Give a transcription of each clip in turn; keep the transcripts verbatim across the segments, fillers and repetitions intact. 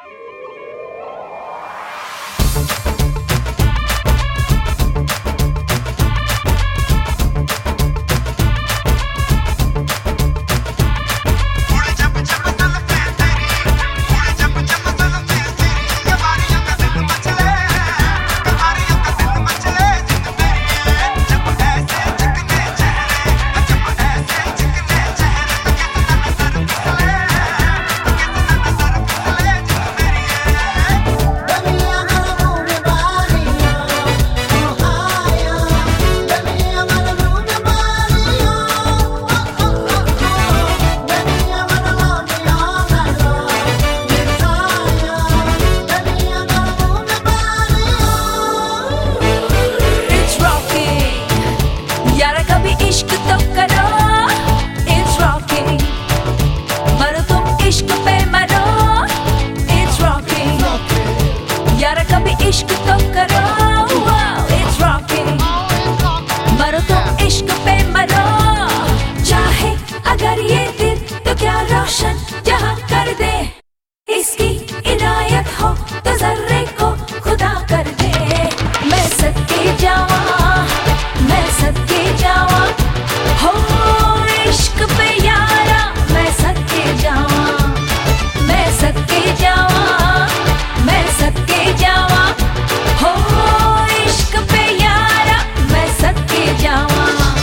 इश्क तो करो, it's rocking। मरो तो इश्क पे मरो, चाहे अगर ये दिल तो क्या रोशन जहाँ कर दे। इसकी इनायत हो तो जर्रे को खुदा कर दे। मैं सदके जावा, मैं सदके जावा, हो इश्क पे यारा मैं सदके जावा। मैं सदके जावा, मैं सदके जावा, हो इश्क पे यारा मैं सदके जावा।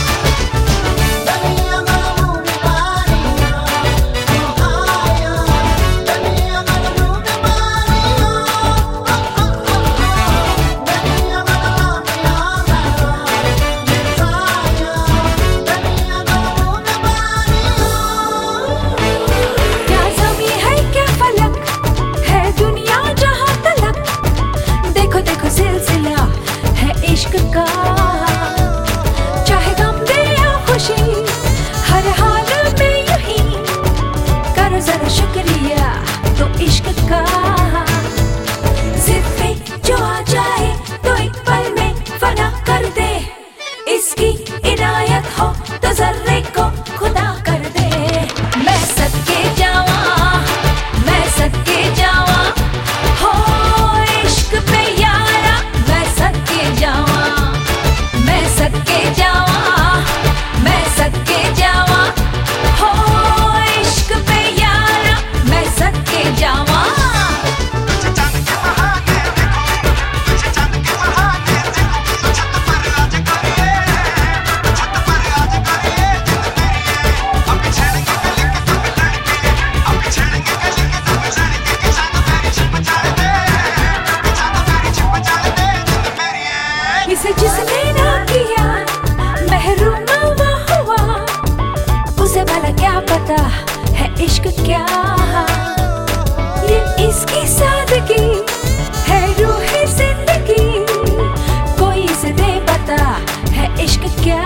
क्या ज़मीं है क्या फलक है दुनिया जहाँ तलक, देखो देखो सिलसिला है इश्क का। चाहे गम दे या खुशी हर हाल में यूं ही करो जरा शुक्रिया तो इश्क का। सिर पे जो आ जाए तो एक पल में फना कर दे। इसकी इनायत हो तो जर्रे को खुदा कर दे। मैं सदके जावा, मैं सदके जावा, हो इश्क पे यारा मैं सदके जावा। मैं सदके जावा, मैं सदके जावा, हो इश्क पे यारा मैं सदके जावा। इसे जिसने ना किया महरूम वो हुआ, उसे भला क्या पता है इश्क क्या। ये इसकी सादगी है रूह जिंदगी, कोई इसे दे पता है इश्क क्या।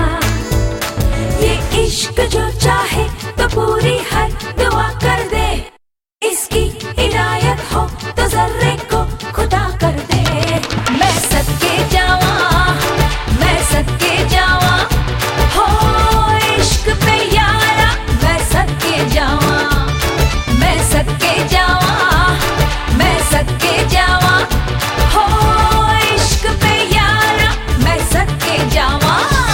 ये इश्क जो चाहे तो पूरी हर दुआ कर दे। इसकी इनायत हो तो जर्रे को खुदा कर दे। मैं सदके जावा, मैं सदके जावा, हो इश्क पे यारा मैं सदके जावा। मैं सदके जावा, मैं सदके जावा, हो इश्क पे यारा मैं सदके जावा।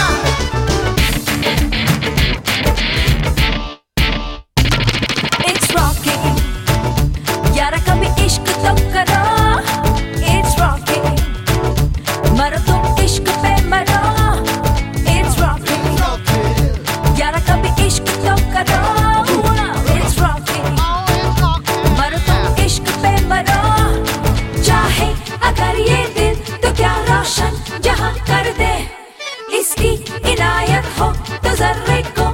It's rocking, यारा कभी इश्क तो करो। It's rocking, मरो तुम इश्क पे मरो। It's rocking, यारा कभी इश्क तो करो। It's rocking, मरो तुम इश्क पे मरो, चाहे अगर ये दिल तो क्या रोशन जहाँ कर दे। इसकी इनायत हो तो जर्रे को